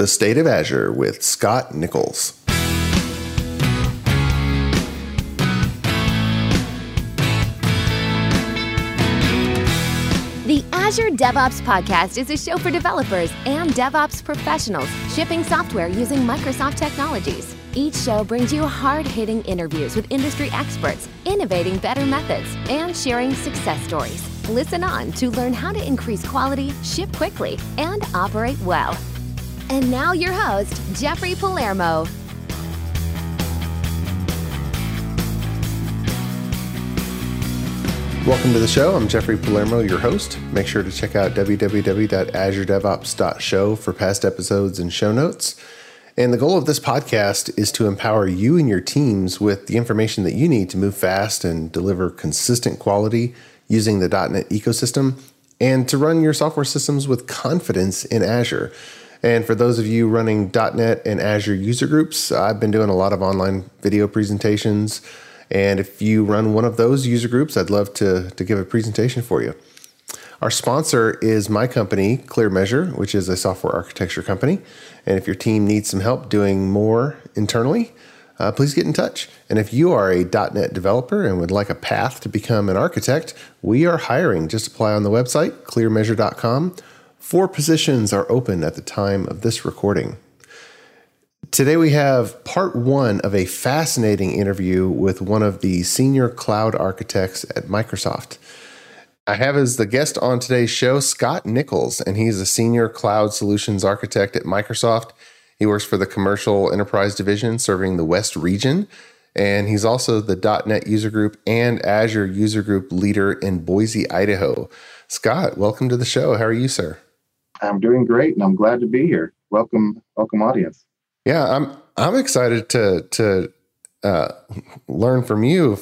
The State of Azure with Scott Nichols. The Azure DevOps Podcast is a show for developers and DevOps professionals shipping software using Microsoft technologies. Each show brings you hard-hitting interviews with industry experts, innovating better methods, and sharing success stories. Listen on to learn how to increase quality, ship quickly, and operate well. And now your host, Jeffrey Palermo. Welcome to the show. I'm Jeffrey Palermo, your host. Make sure to check out www.azuredevops.show for past episodes and show notes. And the goal of this podcast is to empower you and your teams with the information that you need to move fast and deliver consistent quality using the .NET ecosystem and to run your software systems with confidence in Azure. And for those of you running .NET and Azure user groups, I've been doing a lot of online video presentations. And if you run one of those user groups, I'd love to give a presentation for you. Our sponsor is my company, ClearMeasure, which is a software architecture company. And if your team needs some help doing more internally, please get in touch. And if you are a .NET developer and would like a path to become an architect, we are hiring. Just apply on the website, clearmeasure.com. 4 positions are open at the time of this recording. Today we have part 1 of a fascinating interview with one of the senior cloud architects at Microsoft. I have as the guest on today's show, Scott Nichols, and he's a senior cloud solutions architect at Microsoft. He works for the commercial enterprise division serving the West region, and he's also the .NET user group and Azure user group leader in Boise, Idaho. Scott, welcome to the show. How are you, sir? I'm doing great, and I'm glad to be here. Welcome, audience. Yeah, I'm excited to learn from you.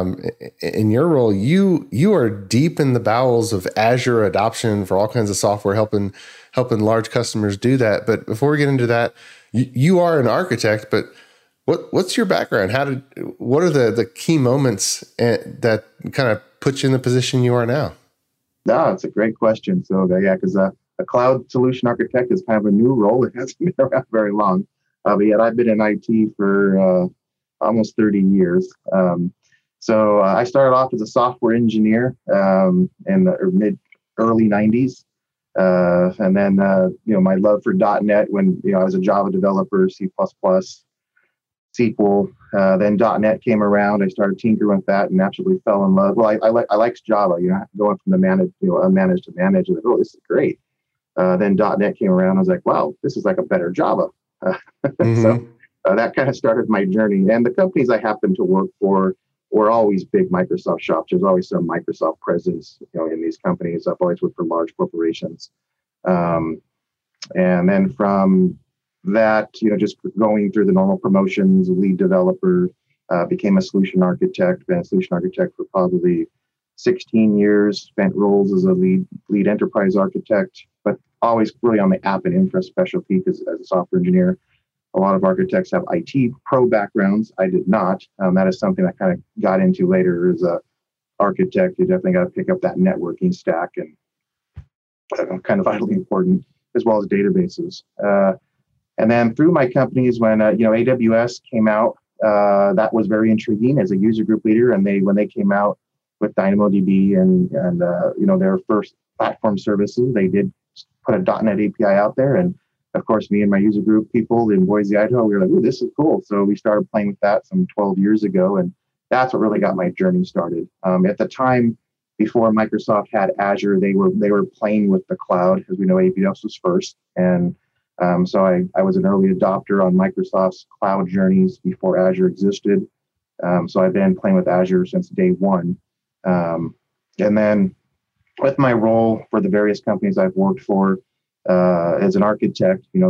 In your role, you are deep in the bowels of Azure adoption for all kinds of software, helping large customers do that. But before we get into that, you are an architect. But what's your background? What are the key moments that kind of put you in the position you are now? No, it's a great question. So because a cloud solution architect is kind of a new role. It hasn't been around very long. But yet I've been in IT for almost 30 years. So I started off as a software engineer in the early 90s. And then, my love for .NET when, I was a Java developer, C++, SQL. Then .NET came around. I started tinkering with that and naturally fell in love. Well, I liked Java, going from the unmanaged to managed. And oh, this is great. Then .NET came around. I was like, wow, this is like a better Java. So that kind of started my journey. And the companies I happened to work for were always big Microsoft shops. There's always some Microsoft presence, in these companies. I've always worked for large corporations. And then from that, just going through the normal promotions, lead developer, became a solution architect, been a solution architect for probably 16 years, spent roles as a lead enterprise architect, but always really on the app and infra specialty because as a software engineer, a lot of architects have IT pro backgrounds. I did not. That is something I kind of got into later as a architect. You definitely got to pick up that networking stack and kind of vitally important, as well as databases. And then through my companies, when AWS came out, that was very intriguing as a user group leader. And when they came out with DynamoDB and their first platform services, they did put a .NET API out there. And of course, me and my user group people in Boise, Idaho, we were like, "Ooh, this is cool." So we started playing with that some 12 years ago. And that's what really got my journey started. At the time, before Microsoft had Azure, they were playing with the cloud. As we know, AWS was first. And so I was an early adopter on Microsoft's cloud journeys before Azure existed. So I've been playing with Azure since day one. And then with my role for the various companies I've worked for as an architect, the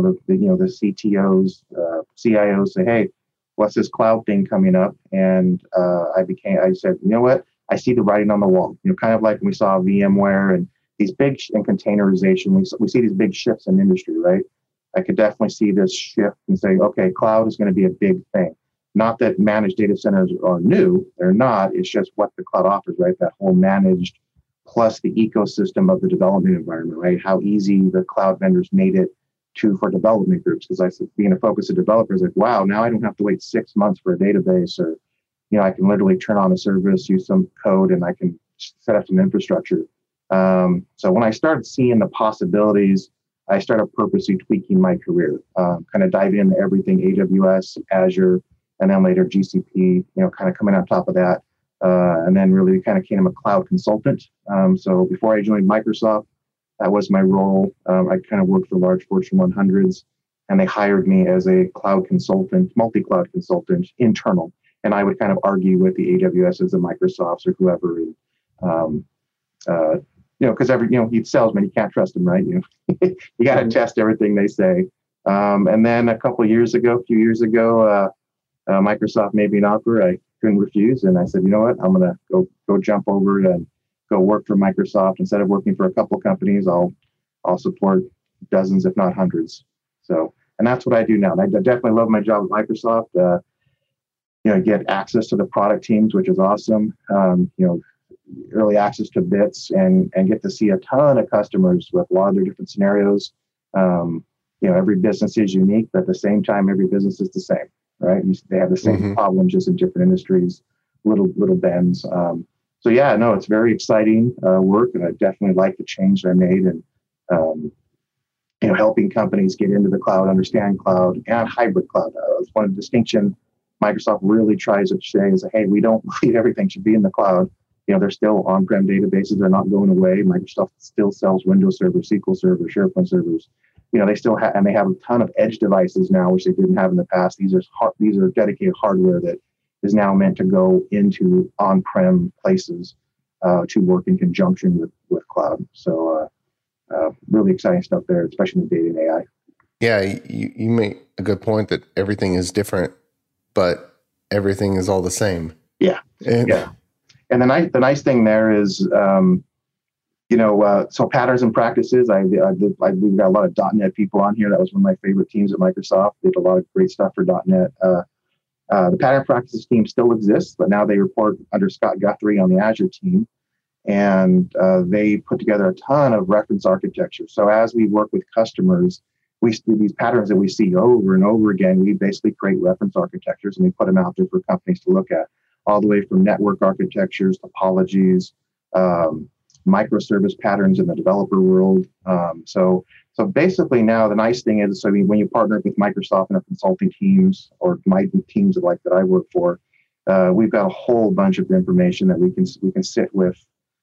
CTOs, CIOs say, "Hey, what's this cloud thing coming up?" And I said, "You know what? I see the writing on the wall." Kind of like when we saw VMware and these big and containerization, we see these big shifts in industry, right? I could definitely see this shift and say, okay, cloud is going to be a big thing. Not that managed data centers are new, they're not. It's just what the cloud offers, right? That whole managed plus the ecosystem of the development environment, right? How easy the cloud vendors made it for development groups, because I said, being a focus of developers, like, wow, now I don't have to wait 6 months for a database, or, I can literally turn on a service, use some code, and I can set up some infrastructure. So when I started seeing the possibilities, I started purposely tweaking my career, kind of diving into everything AWS, Azure, and then later GCP, kind of coming on top of that. And then really kind of became a cloud consultant. So before I joined Microsoft, that was my role. I kind of worked for large Fortune 100s, and they hired me as a cloud consultant, multi-cloud consultant, internal. And I would kind of argue with the AWSs, the Microsofts, or whoever. Because he's salesman, you can't trust him, right? You got to test everything they say. And then a few years ago, Microsoft made me an offer I couldn't refuse, and I said, you know what, I'm gonna go jump over and go work for Microsoft. Instead of working for a couple companies, I'll support dozens, if not hundreds. So, and that's what I do now. And I definitely love my job at Microsoft. Get access to the product teams, which is awesome. Early access to bits, and get to see a ton of customers with a lot of their different scenarios. Every business is unique, but at the same time, every business is the same, right? They have the same problems, just in different industries, little bends. So yeah, no, it's very exciting work, and I definitely like the change that I made, and helping companies get into the cloud, understand cloud, and hybrid cloud. It's one of the distinction Microsoft really tries to say is, hey, we don't believe everything should be in the cloud. They're still on-prem databases. They're not going away. Microsoft still sells Windows Server, SQL Server, SharePoint servers. They still have, and they have a ton of edge devices now, which they didn't have in the past. These are dedicated hardware that is now meant to go into on-prem places to work in conjunction with cloud. So really exciting stuff there, especially in data and AI. Yeah, you make a good point that everything is different, but everything is all the same. Yeah. And the nice thing there is, so patterns and practices. We've got a lot of .NET people on here. That was one of my favorite teams at Microsoft. They did a lot of great stuff for .NET. The pattern practices team still exists, but now they report under Scott Guthrie on the Azure team. And they put together a ton of reference architecture. So as we work with customers, we see these patterns that we see over and over again. We basically create reference architectures, and we put them out there for companies to look at, all the way from network architectures, topologies, microservice patterns in the developer world. So basically now the nice thing is, when you partner with Microsoft and our consulting teams, or my teams that I work for, we've got a whole bunch of information that we can sit with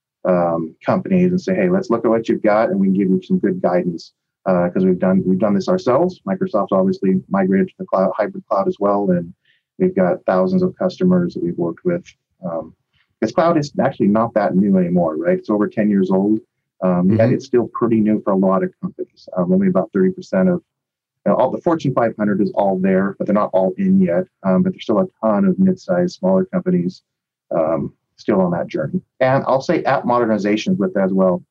companies and say, hey, let's look at what you've got, and we can give you some good guidance, because we've done this ourselves. Microsoft's obviously migrated to the cloud, hybrid cloud as well, and we've got thousands of customers that we've worked with. Because cloud is actually not that new anymore, right? It's over 10 years old, yet it's still pretty new for a lot of companies. Only about 30% of all the Fortune 500 is all there, but they're not all in yet. But there's still a ton of mid-sized, smaller companies still on that journey. And I'll say app modernizations with that as well.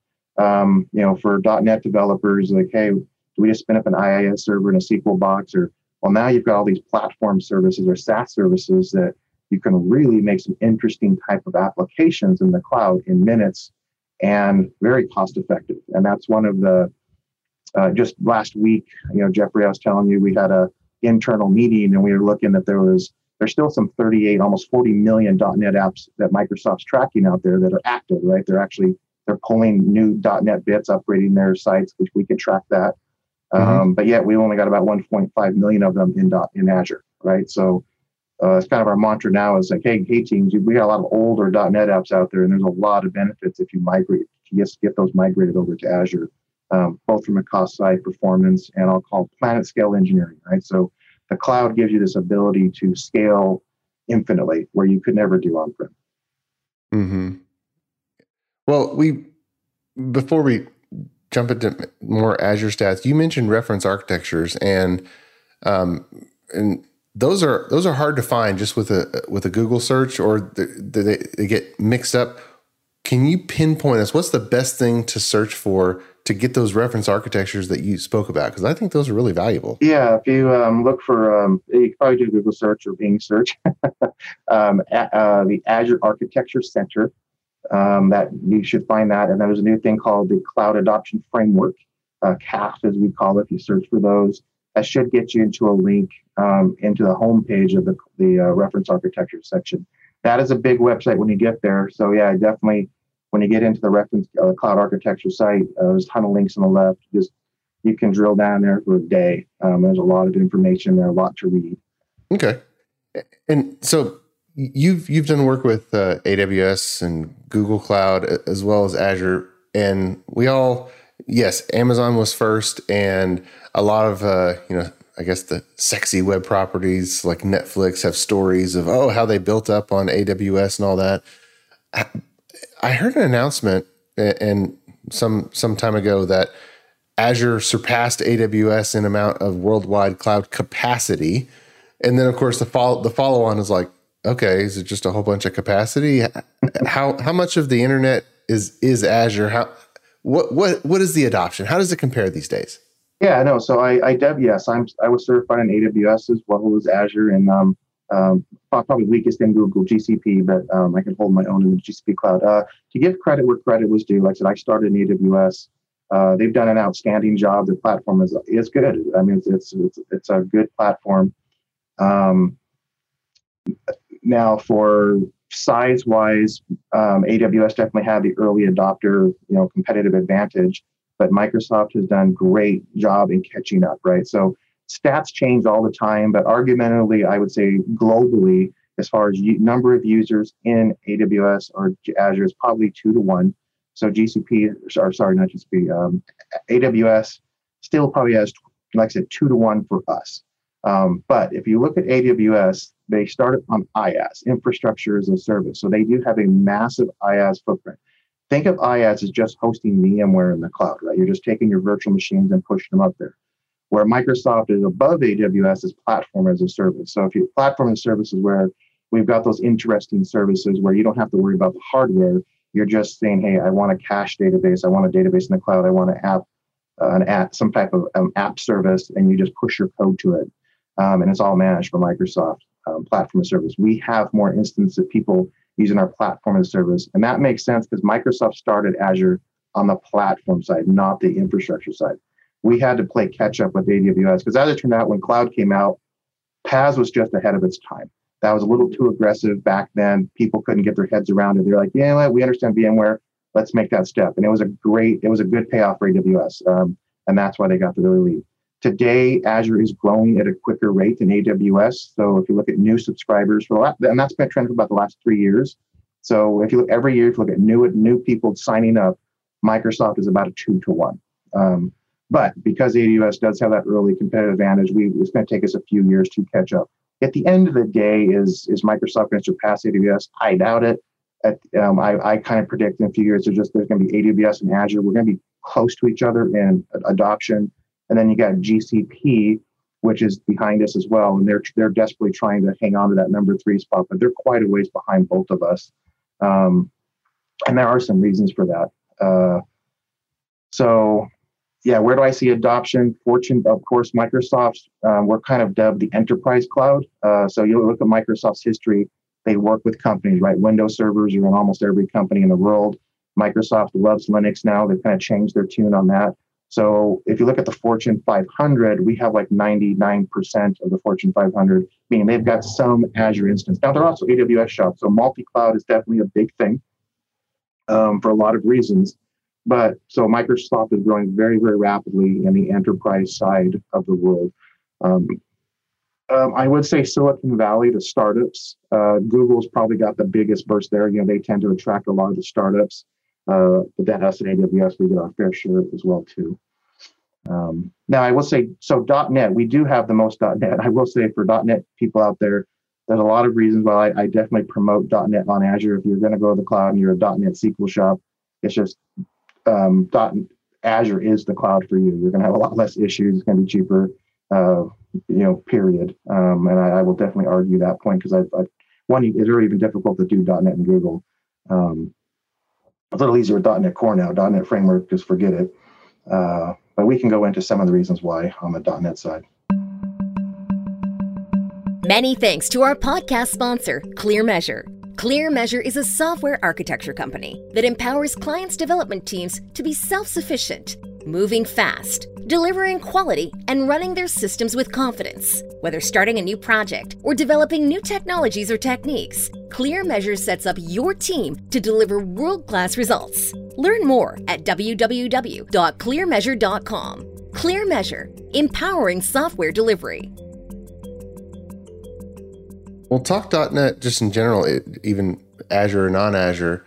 For .NET developers, like, hey, do we just spin up an IIS server in a SQL box? Or, well, now you've got all these platform services or SaaS services that you can really make some interesting type of applications in the cloud in minutes, and very cost effective. And that's one of the, just last week, Jeffrey, I was telling you, we had a internal meeting, and we were looking that there's still some 38, almost 40 million .NET apps that Microsoft's tracking out there that are active, right? They're pulling new .NET bits, upgrading their sites, which we can track that. But yet we only got about 1.5 million of them in Azure, right? So it's kind of our mantra now is like, hey teams, we got a lot of older .NET apps out there, and there's a lot of benefits if you just get those migrated over to Azure, both from a cost side, performance, and I'll call planet scale engineering, right? So the cloud gives you this ability to scale infinitely where you could never do on-prem. Mm-hmm. Well, before we jump into more Azure stats, you mentioned reference architectures, and those are hard to find just with a Google search, or they get mixed up. Can you pinpoint us what's the best thing to search for to get those reference architectures that you spoke about? Because I think those are really valuable. Yeah, if you look for, you can probably do Google search or Bing search, the Azure Architecture Center, that you should find that. And there's a new thing called the Cloud Adoption Framework. CAF, as we call it. If you search for those, that should get you into a link into the homepage of the reference architecture section. That is a big website when you get there. So yeah, definitely when you get into the reference cloud architecture site, there's a ton of links on the left. You can drill down there for a day. There's a lot of information there, a lot to read. Okay. And so you've done work with AWS and Google Cloud as well as Azure, and yes, Amazon was first, and a lot of I guess the sexy web properties like Netflix have stories of how they built up on AWS and all that. I heard an announcement and some time ago that Azure surpassed AWS in amount of worldwide cloud capacity, and then of course the follow on is like, okay, is it just a whole bunch of capacity? How much of the internet is Azure? What is the adoption? How does it compare these days? Yeah, no. So I was certified in AWS as well as Azure, and probably weakest in Google GCP, but I can hold my own in the GCP cloud. To give credit where credit was due, like I said, I started in AWS. They've done an outstanding job. Their platform is good. I mean, it's a good platform. Now, for size-wise, AWS definitely had the early adopter, competitive advantage, but Microsoft has done a great job in catching up, right? So stats change all the time, but argumentatively, I would say globally, as far as number of users in AWS or Azure is probably 2 to 1. So AWS still probably has, like I said, 2 to 1 for us. But if you look at AWS, they started on IaaS, infrastructure as a service. So they do have a massive IaaS footprint. Think of IaaS as just hosting VMware in the cloud, right? You're just taking your virtual machines and pushing them up there. Where Microsoft is above AWS is platform as a service. So if you platform as a service is where we've got those interesting services where you don't have to worry about the hardware. You're just saying, hey, I want a cache database. I want a database in the cloud. I want an app, some type of app service, and you just push your code to it. And it's all managed by Microsoft platform as a service. We have more instances of people using our platform as a service. And that makes sense because Microsoft started Azure on the platform side, not the infrastructure side. We had to play catch up with AWS because as it turned out, when cloud came out, PaaS was just ahead of its time. That was a little too aggressive back then. People couldn't get their heads around it. They're like, yeah, we understand VMware. Let's make that step. And it was a good payoff for AWS. And that's why they got the early lead. Today, Azure is growing at a quicker rate than AWS. So if you look at new subscribers and that's been a trend for about the last 3 years. So if you look every year, if you look at new people signing up, Microsoft is about a 2 to 1. But because AWS does have that early competitive advantage, it's going to take us a few years to catch up. At the end of the day, is Microsoft going to surpass AWS? I doubt it. I kind of predict in a few years there's going to be AWS and Azure. We're going to be close to each other in adoption. And then you got GCP, which is behind us as well. And they're desperately trying to hang on to that number 3 spot, but they're quite a ways behind both of us. And there are some reasons for that. So yeah, where do I see adoption? Fortune, of course, Microsoft, we're kind of dubbed the enterprise cloud. So you look at Microsoft's history, they work with companies, right? Windows servers are in almost every company in the world. Microsoft loves Linux now. They've kind of changed their tune on that. So if you look at the Fortune 500, we have like 99% of the Fortune 500, meaning they've got some Azure instance. Now, they're also AWS shops, so multi-cloud is definitely a big thing for a lot of reasons. But so Microsoft is growing very, very rapidly in the enterprise side of the world. I would say Silicon Valley, the startups. Google's probably got the biggest burst there. They tend to attract a lot of the startups. But then us at AWS, we get our fair share as well too. Now I will say, so .NET, we do have the most .NET. I will say for .NET people out there, there's a lot of reasons why I definitely promote .NET on Azure. If you're going to go to the cloud and you're a .NET SQL shop, it's just Azure is the cloud for you. You're going to have a lot less issues. It's going to be cheaper, period. And I will definitely argue that point because it's very even difficult to do .NET in Google. A little easier with .NET Core now. .NET Framework, just forget it. But we can go into some of the reasons why on the .NET side. Many thanks to our podcast sponsor, ClearMeasure. ClearMeasure is a software architecture company that empowers clients' development teams to be self-sufficient. moving fast, delivering quality, and running their systems with confidence. Whether starting a new project or developing new technologies or techniques, ClearMeasure sets up your team to deliver world-class results. Learn more at www.clearmeasure.com. ClearMeasure, empowering software delivery. We'll talk .NET just in general, even Azure or non-Azure.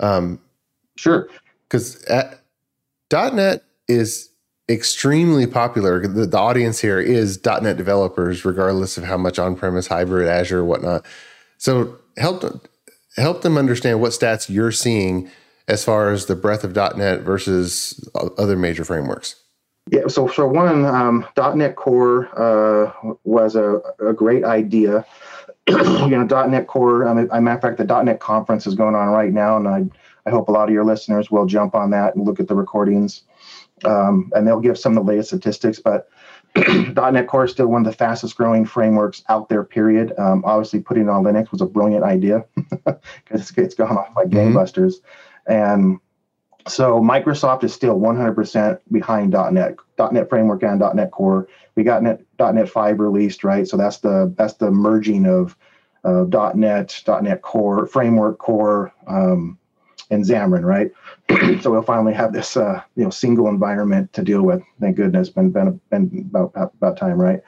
Sure. Because .NET is extremely popular. The audience here is .NET developers, regardless of how much on-premise, hybrid, Azure, whatnot. So help them understand what stats you're seeing as far as the breadth of .NET versus other major frameworks. Yeah, so for one, .NET Core was a great idea. .NET Core, as a matter of fact, the .NET conference is going on right now, and I hope a lot of your listeners will jump on that and look at the recordings. And they'll give some of the latest statistics, but .NET Core is still one of the fastest growing frameworks out there, period. Obviously, putting it on Linux was a brilliant idea because it's gone off like gangbusters. And so Microsoft is still 100% behind .NET Framework and .NET Core. We got .NET 5 released, right? So that's the merging of .NET Core, Framework Core, and Xamarin, right? So we'll finally have this single environment to deal with. Thank goodness, been about time, right?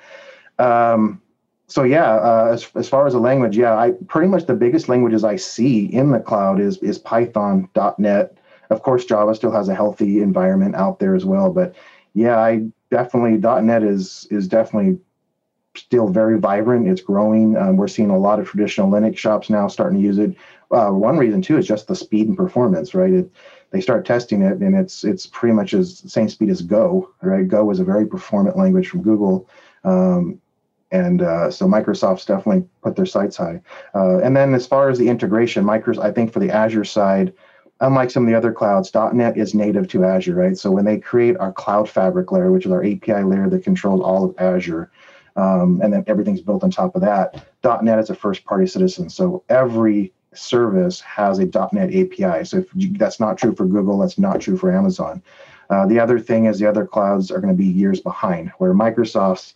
So yeah, as far as a language, I pretty much the biggest languages I see in the cloud is Python, .NET. Of course, Java still has a healthy environment out there as well, but yeah, I definitely .NET is definitely still very vibrant. It's growing. We're seeing a lot of traditional Linux shops now starting to use it. One reason too is just the speed and performance, right? They start testing it, and it's pretty much the same speed as Go, right? Go is a very performant language from Google. So Microsoft's definitely put their sights high. And then as far as the integration, I think for the Azure side, unlike some of the other clouds, .NET is native to Azure, right? So when they create our Cloud Fabric layer, which is our API layer that controls all of Azure, and then everything's built on top of that, .NET is a first-party citizen. So every service has a .NET API. So that's not true for Google, that's not true for Amazon. The other thing is the other clouds are going to be years behind, where Microsoft's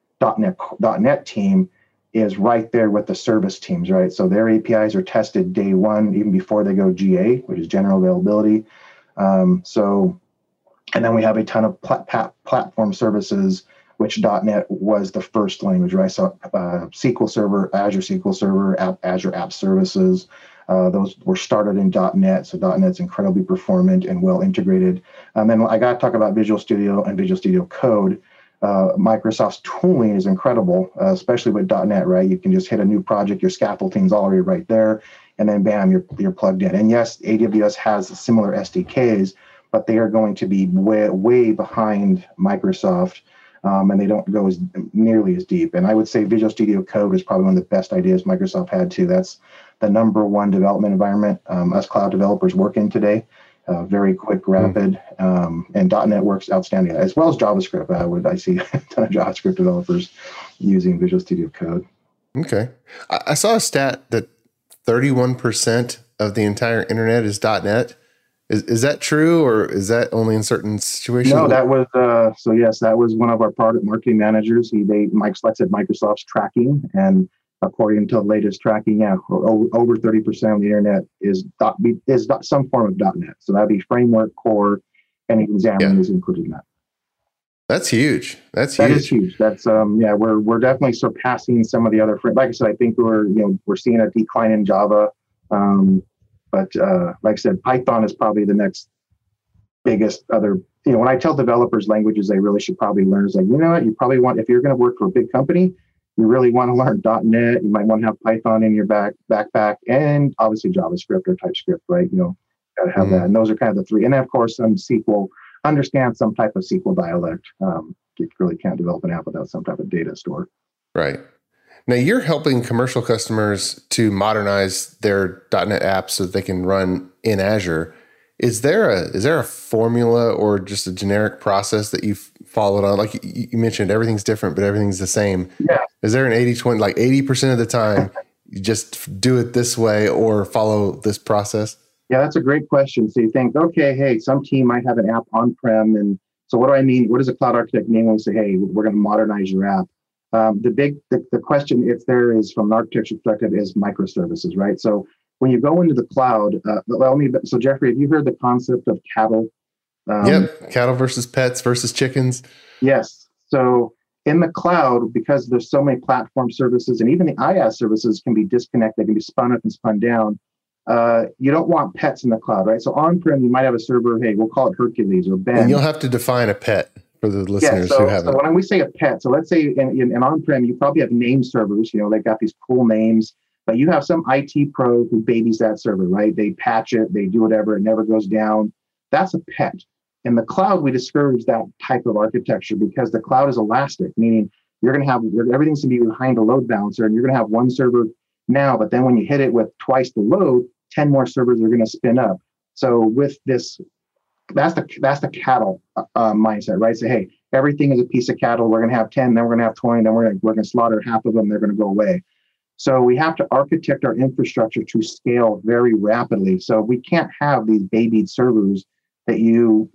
.NET team is right there with the service teams, right? So their APIs are tested day one, even before they go GA, which is general availability. And then we have a ton of platform services, which .NET was the first language, right? So SQL Server, Azure SQL Server, Azure App Services, those were started in .NET. So .NET's incredibly performant and well integrated. And then I got to talk about Visual Studio and Visual Studio Code. Microsoft's tooling is incredible, especially with .NET, right? You can just hit a new project, your scaffolding's already right there, and then bam, you're plugged in. And yes, AWS has similar SDKs, but they are going to be way behind Microsoft, and they don't go nearly as deep. And I would say Visual Studio Code is probably one of the best ideas Microsoft had too. That's the number one development environment us cloud developers work in today. Very quick, rapid, and .NET works outstanding, as well as JavaScript. I see a ton of JavaScript developers using Visual Studio Code. Okay. I saw a stat that 31% of the entire internet is .NET. Is that true, or is that only in certain situations? No, that was, yes, that was one of our product marketing managers. Mike selected Microsoft's tracking, and according to the latest tracking, over 30% of the internet is some form of .NET. So that'd be Framework, Core, and even Xamarin is included in that. That's huge. That is huge. That's we're definitely surpassing some of the other. Like I said, I think we're seeing a decline in Java, but like I said, Python is probably the next biggest other. When I tell developers languages they really should probably learn, is like, you know what, you probably want, if you're going to work for a big company, you really want to learn .NET. You might want to have Python in your backpack, and obviously JavaScript or TypeScript, right? Got to have that. And those are kind of the three. And then, of course, some SQL, understand some type of SQL dialect. You really can't develop an app without some type of data store. Right. Now, you're helping commercial customers to modernize their .NET apps so that they can run in Azure. Is there a formula or just a generic process that you've followed on? Like you mentioned, everything's different, but everything's the same. Yeah. Is there an 80-20, like 80% of the time, you just do it this way or follow this process? Yeah, that's a great question. So you think, okay, hey, some team might have an app on-prem and So what do I mean? What does a cloud architect mean when we say, hey, we're going to modernize your app? The question, if there is from an architecture perspective, is microservices, right? So when you go into the cloud, so Jeffrey, have you heard the concept of cattle? Yep, cattle versus pets versus chickens. Yes. So in the cloud, because there's so many platform services, and even the IaaS services can be disconnected, can be spun up and spun down. You don't want pets in the cloud, right? So on-prem, you might have a server, hey, we'll call it Hercules or Ben. And you'll have to define a pet for the listeners who haven't. So when we say a pet, so let's say in on-prem, you probably have name servers, they got these cool names, but you have some IT pro who babies that server, right? They patch it, they do whatever, it never goes down. That's a pet. In the cloud, we discourage that type of architecture because the cloud is elastic, meaning you're going to have everything's going to be behind a load balancer, and you're going to have one server now, but then when you hit it with twice the load, 10 more servers are going to spin up. So with this, that's the cattle mindset, right? So hey, everything is a piece of cattle. We're going to have 10, then we're going to have 20, then we're going to slaughter half of them. They're going to go away. So we have to architect our infrastructure to scale very rapidly. So we can't have these babied servers that you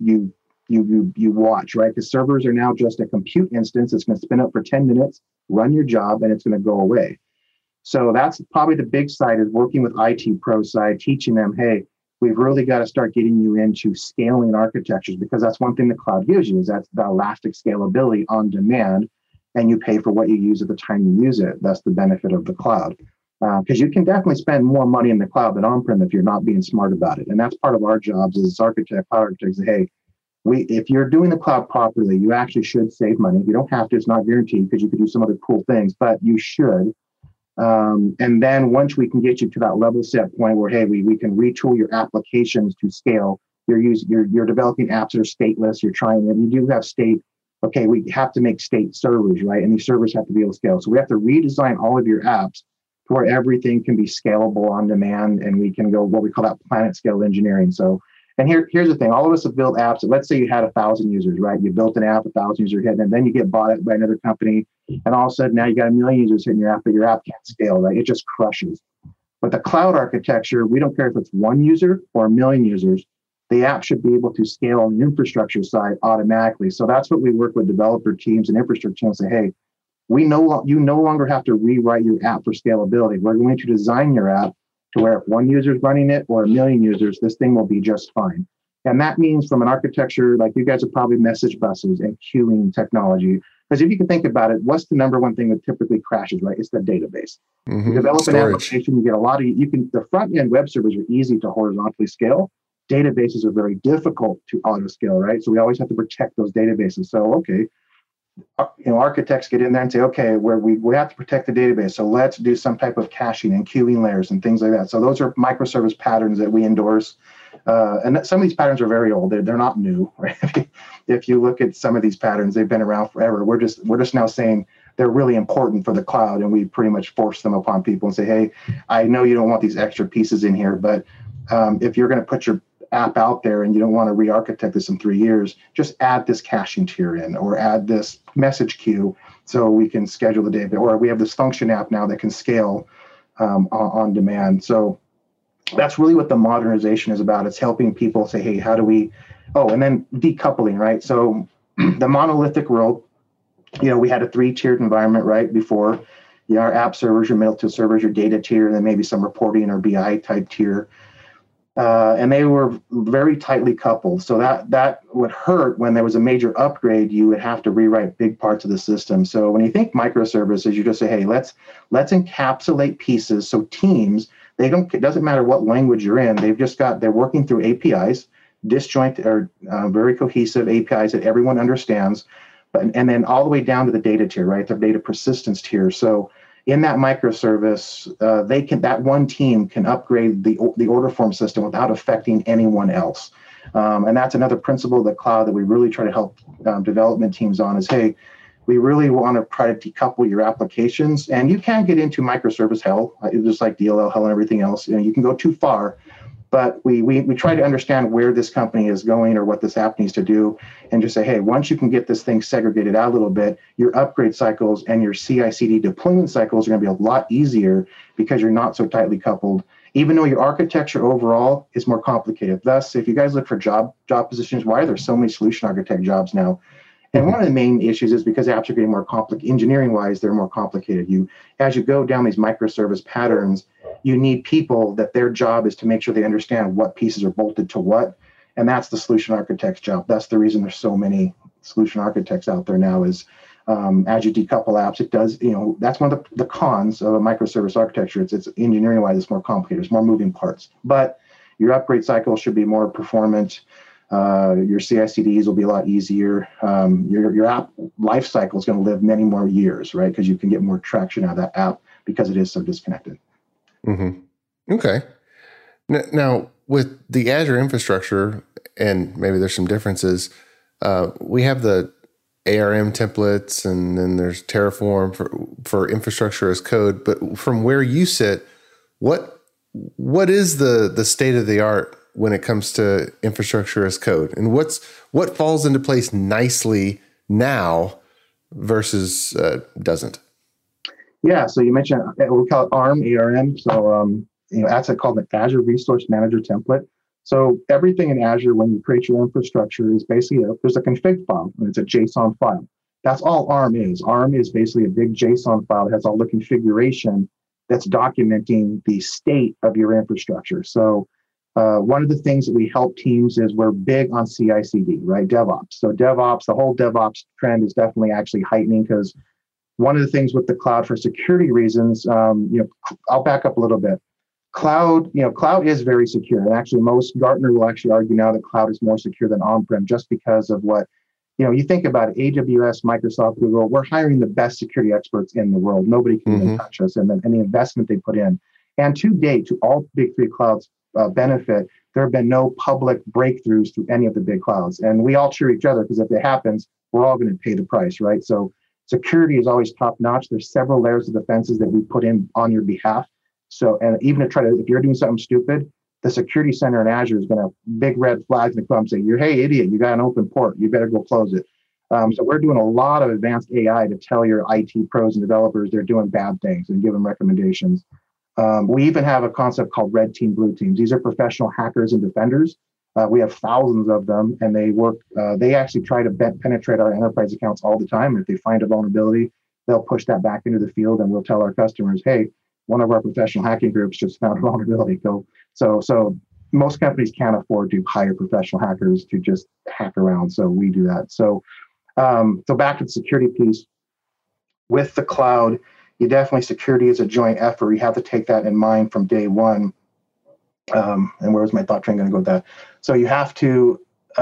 watch, right? Because servers are now just a compute instance. It's going to spin up for 10 minutes, run your job, and it's going to go away. So that's probably the big side, is working with IT pro side, teaching them, hey, we've really got to start getting you into scaling architectures, because that's one thing the cloud gives you, is that's the elastic scalability on demand, and you pay for what you use at the time you use it. That's the benefit of the cloud. Because you can definitely spend more money in the cloud than on-prem if you're not being smart about it. And that's part of our jobs as cloud architects. Hey, if you're doing the cloud properly, you actually should save money. You don't have to, it's not guaranteed, because you could do some other cool things, but you should. And then once we can get you to that level set point where, hey, we can retool your applications to scale. You're developing apps that are stateless. You're trying them. You do have state. Okay, we have to make state servers, right? And these servers have to be able to scale. So we have to redesign all of your apps to where everything can be scalable on demand, and we can go what we call that planet scale engineering. So, and here's the thing: all of us have built apps. Let's say you had 1,000 users, right? You built an app, 1,000 users hit, and then you get bought by another company, and all of a sudden now you got 1 million users hitting your app, but your app can't scale, right? It just crushes. But the cloud architecture, we don't care if it's 1 user or 1 million users. The app should be able to scale on the infrastructure side automatically. So that's what we work with developer teams and infrastructure teams. Say, hey, you no longer have to rewrite your app for scalability. We're going to design your app to where if 1 user is running it or 1 million users, this thing will be just fine. And that means from an architecture, like you guys are probably message buses and queuing technology. Because if you can think about it, what's the number one thing that typically crashes, right? It's the database. Mm-hmm. You develop an application, you get a lot of, the front end web servers are easy to horizontally scale. Databases are very difficult to auto scale, right? So we always have to protect those databases. So, okay, architects get in there and say, okay, we have to protect the database. So let's do some type of caching and queuing layers and things like that. So those are microservice patterns that we endorse. And some of these patterns are very old. They're not new, right? If you look at some of these patterns, they've been around forever. We're just now saying they're really important for the cloud, and we pretty much force them upon people and say, hey, I know you don't want these extra pieces in here, but if you're going to put your app out there and you don't want to re-architect this in 3 years, just add this caching tier in, or add this message queue so we can schedule the day. Or we have this function app now that can scale on demand. So that's really what the modernization is about. It's helping people say, hey, how do we, and then decoupling, right? So the monolithic world, we had a 3-tiered environment, right? Before, our app servers, your middle tier servers, your data tier, and then maybe some reporting or BI type tier. And they were very tightly coupled. So that would hurt when there was a major upgrade. You would have to rewrite big parts of the system. So when you think microservices, you just say, hey, let's encapsulate pieces. So teams, it doesn't matter what language you're in. They're working through APIs, disjoint or very cohesive APIs that everyone understands. And then all the way down to the data tier, right? The data persistence tier. So in that microservice, that one team can upgrade the order form system without affecting anyone else. And that's another principle of the cloud that we really try to help development teams on is, hey, we really want to try to decouple your applications. And you can get into microservice hell, just like DLL hell and everything else. You can go too far. But we try to understand where this company is going or what this app needs to do, and just say, hey, once you can get this thing segregated out a little bit, your upgrade cycles and your CI/CD deployment cycles are going to be a lot easier because you're not so tightly coupled. even though your architecture overall is more complicated. Thus, if you guys look for job positions, why are there so many solution architect jobs now? And one of the main issues is because apps are getting more complicated. Engineering-wise, they're more complicated. As you go down these microservice patterns, you need people that their job is to make sure they understand what pieces are bolted to what, and that's the solution architect's job. That's the reason there's so many solution architects out there now. Is as you decouple apps, it does. That's one of the cons of a microservice architecture. It's engineering-wise, it's more complicated. There's more moving parts, but your upgrade cycle should be more performant. Your CI/CDs will be a lot easier. Your app life cycle is going to live many more years, right? Because you can get more traction out of that app because it is so disconnected. Mm-hmm. Okay. Now, with the Azure infrastructure, and maybe there's some differences, we have the ARM templates, and then there's Terraform for infrastructure as code. But from where you sit, what is the state of the art when it comes to infrastructure as code, and what falls into place nicely now versus doesn't? Yeah, so you mentioned we call it ARM. So that's called the Azure Resource Manager template. So everything in Azure, when you create your infrastructure, is basically there's a config file, and it's a JSON file. That's all ARM is. ARM is basically a big JSON file that has all the configuration that's documenting the state of your infrastructure. So one of the things that we help teams is we're big on CI/CD, right? DevOps. So DevOps, the whole DevOps trend is definitely actually heightening, because one of the things with the cloud, for security reasons, I'll back up a little bit. Cloud is very secure. And actually, most Gartner will actually argue now that cloud is more secure than on-prem, just because of what, you think about it, AWS, Microsoft, Google, we're hiring the best security experts in the world. Nobody can even touch us. And then any investment they put in. And to date, to all big three clouds' benefit, there have been no public breakthroughs through any of the big clouds. And we all cheer each other, because if it happens, we're all going to pay the price, right? So security is always top notch. There's several layers of defenses that we put in on your behalf. So, and even if you're doing something stupid, the security center in Azure is going to have big red flags and come and say, hey, idiot, you got an open port. You better go close it. So we're doing a lot of advanced AI to tell your IT pros and developers they're doing bad things and give them recommendations. We even have a concept called red team, blue teams. These are professional hackers and defenders. We have thousands of them, and they actually try to penetrate our enterprise accounts all the time. And if they find a vulnerability, they'll push that back into the field, and we'll tell our customers, hey, one of our professional hacking groups just found a vulnerability. So most companies can't afford to hire professional hackers to just hack around. So we do that. So back to the security piece. With the cloud, security is a joint effort. You have to take that in mind from day one. And where was my thought train going to go with that? So you have to,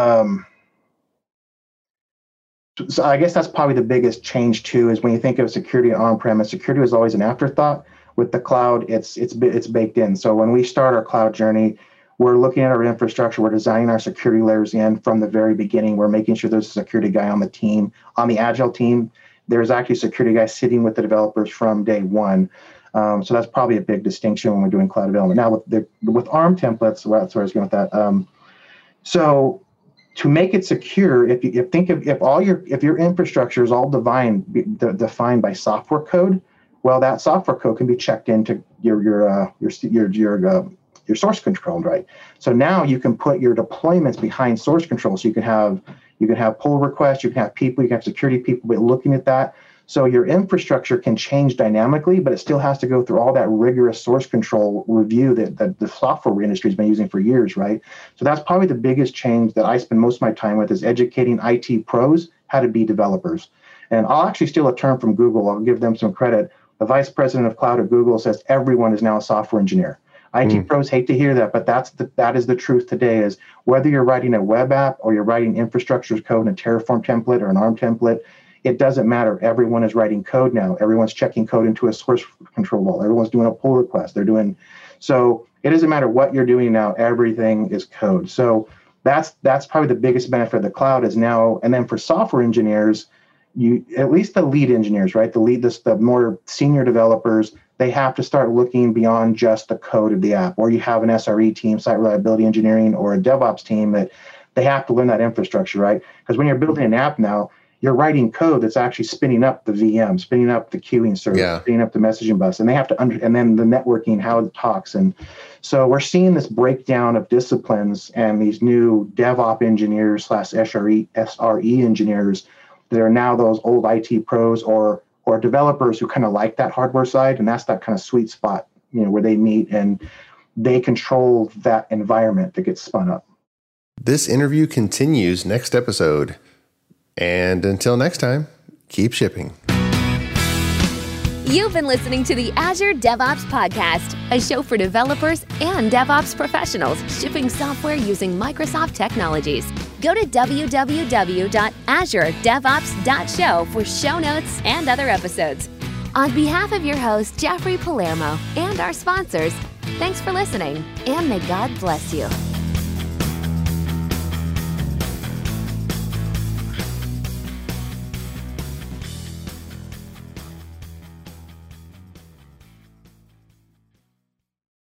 so I guess that's probably the biggest change too, is when you think of security on-premise, security was always an afterthought. With the cloud, it's baked in. So when we start our cloud journey, we're looking at our infrastructure, we're designing our security layers in from the very beginning. We're making sure there's a security guy on the team. On the Agile team, there's actually a security guy sitting with the developers from day one. So that's probably a big distinction when we're doing cloud development. Now with ARM templates, well, that's where I was going with that. So to make it secure, if your infrastructure is all defined by software code, well, that software code can be checked into your source control, right? So now you can put your deployments behind source control. So you can have pull requests, you can have people, you can have security people looking at that. So your infrastructure can change dynamically, but it still has to go through all that rigorous source control review that the software industry has been using for years, right? So that's probably the biggest change that I spend most of my time with, is educating IT pros how to be developers. And I'll actually steal a term from Google. I'll give them some credit. The vice president of cloud at Google says everyone is now a software engineer. IT pros hate to hear that, but that is the truth today, is whether you're writing a web app or you're writing infrastructure as code in a Terraform template or an ARM template, it doesn't matter. Everyone is writing code now. Everyone's checking code into a source control wall. Everyone's doing a pull request. So it doesn't matter what you're doing now. Everything is code. So that's probably the biggest benefit of the cloud is now. And then for software engineers, at least the lead engineers, right? The more senior developers, they have to start looking beyond just the code of the app. Or you have an SRE team, site reliability engineering, or a DevOps team that they have to learn that infrastructure, right? Because when you're building an app now, you're writing code that's actually spinning up the VM, spinning up the queuing server, spinning up the messaging bus, and they have to and then the networking, how it talks. And so we're seeing this breakdown of disciplines and these new DevOps engineers / SRE engineers that are now those old IT pros or developers who kind of like that hardware side, and that's that kind of sweet spot, where they meet and they control that environment that gets spun up. This interview continues next episode. And until next time, keep shipping. You've been listening to the Azure DevOps Podcast, a show for developers and DevOps professionals shipping software using Microsoft technologies. Go to www.azuredevops.show for show notes and other episodes. On behalf of your host, Jeffrey Palermo, and our sponsors, thanks for listening, and may God bless you.